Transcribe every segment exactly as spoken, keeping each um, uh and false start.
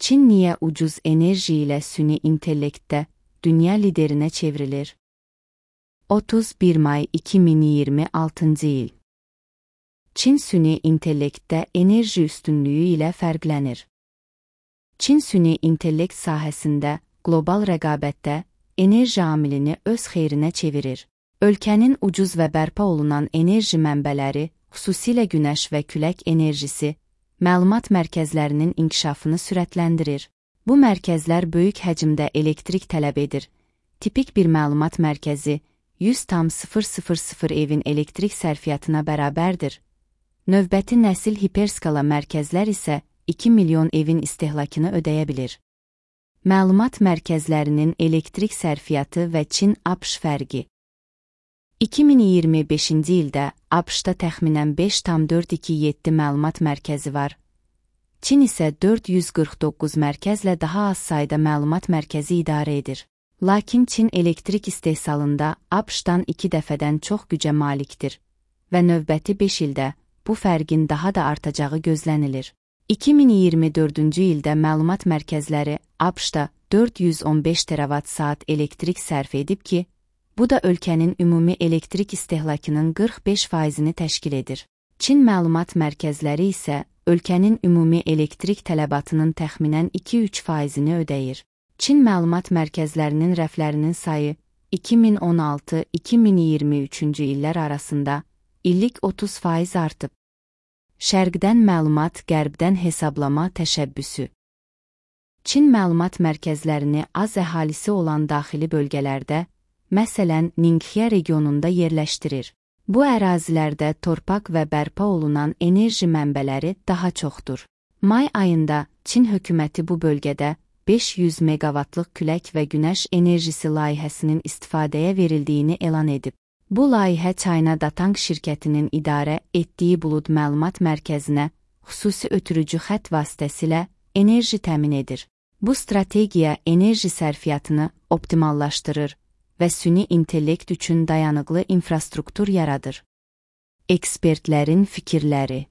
Çin niyə ucuz enerji ilə süni intellektdə dünya liderinə çevrilir? otuz bir may iki min iyirmi altıncı il. Çin süni intellektdə enerji üstünlüyü ilə fərqlənir. Çin süni intellekt sahəsində qlobal rəqabətdə enerji amilini öz xeyrinə çevirir. Ölkənin ucuz və bərpa olunan enerji mənbələri, xüsusilə günəş və külək enerjisi, məlumat mərkəzlərinin inkişafını sürətləndirir. Bu mərkəzlər böyük həcmdə elektrik tələb edir. Tipik bir məlumat mərkəzi yüz tam sıfır sıfır sıfır evin elektrik sərfiyyatına bərabərdir. Növbəti nəsil hiperskala mərkəzlər isə iki milyon evin istehlakını ödəyə bilir. Məlumat mərkəzlərinin elektrik sərfiyyatı və Çin-A B Ş fərqi. iki min iyirmi beşinci ildə A B Ş-da təxminən beş tam dörd iki yeddi məlumat mərkəzi var. Çin isə dörd yüz qırx doqquz mərkəzlə daha az sayda məlumat mərkəzi idarə edir. Lakin Çin elektrik istehsalında A B Ş-dan iki dəfədən çox gücə malikdir və növbəti beş ildə bu fərqin daha da artacağı gözlənilir. iki min iyirmi dördüncü ildə məlumat mərkəzləri A B Ş-da dörd yüz on beş teravat saat elektrik sərf edib ki, bu da ölkənin ümumi elektrik istehlakının qırx beş faizini təşkil edir. Çin məlumat mərkəzləri isə ölkənin ümumi elektrik tələbatının təxminən iki üç faizini ödəyir. Çin məlumat mərkəzlərinin rəflərinin sayı iki min on altı iki min iyirmi üçüncü illər arasında illik otuz faiz artıb. Şərqdən məlumat, qərbdən hesablama təşəbbüsü. Çin məlumat mərkəzlərini az əhalisi olan daxili bölgələrdə, məsələn, Ningxia regionunda yerləşdirir. Bu ərazilərdə torpaq və bərpa olunan enerji mənbələri daha çoxdur. May ayında Çin hökuməti bu bölgədə beş yüz meqavatlıq külək və günəş enerjisi layihəsinin istifadəyə verildiyini elan edib. Bu layihə China Datang şirkətinin idarə etdiyi bulud məlumat mərkəzinə xüsusi ötürücü xətt vasitəsilə enerji təmin edir. Bu strategiya enerji sərfiyyatını optimallaşdırır və süni intellekt üçün dayanıqlı infrastruktur yaradır. Ekspertlərin fikirləri.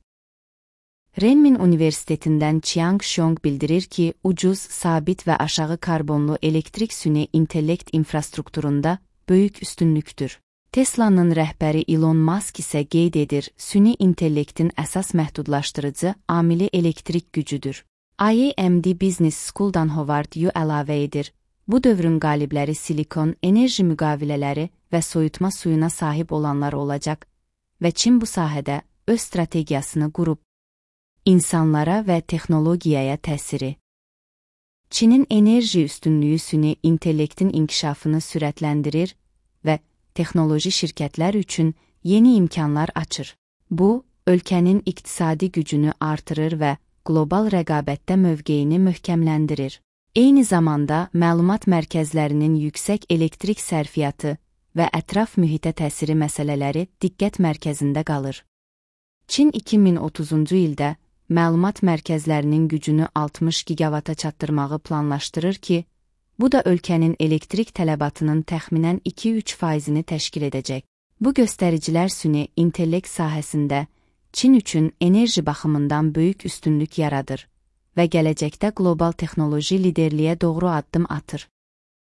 Renmin Universitetindən Chiang Xiong bildirir ki, ucuz, sabit və aşağı karbonlu elektrik süni intellekt infrastrukturunda böyük üstünlükdür. Tesla'nın rəhbəri Elon Musk isə qeyd edir, süni intellektin əsas məhdudlaşdırıcı amili elektrik gücüdür. I A M D Business School-dan Howard Yu əlavə edir. Bu dövrün qalibləri silikon, enerji müqavilələri və soyutma suyuna sahib olanlar olacaq və Çin bu sahədə öz strategiyasını qurub. İnsanlara və texnologiyaya təsiri. Çinin enerji üstünlüyü süni intellektin inkişafını sürətləndirir və texnoloji şirkətlər üçün yeni imkanlar açır. Bu, ölkənin iqtisadi gücünü artırır və qlobal rəqabətdə mövqeyini möhkəmləndirir. Eyni zamanda məlumat mərkəzlərinin yüksək elektrik sərfiyyatı və ətraf mühitə təsiri məsələləri diqqət mərkəzində qalır. Çin iki min otuzuncu ildə məlumat mərkəzlərinin gücünü altmış gigavata çatdırmağı planlaşdırır ki, bu da ölkənin elektrik tələbatının təxminən iki üç faizini təşkil edəcək. Bu göstəricilər süni intellekt sahəsində Çin üçün enerji baxımından böyük üstünlük yaradır və gələcəkdə qlobal texnoloji liderliyə doğru addım atır.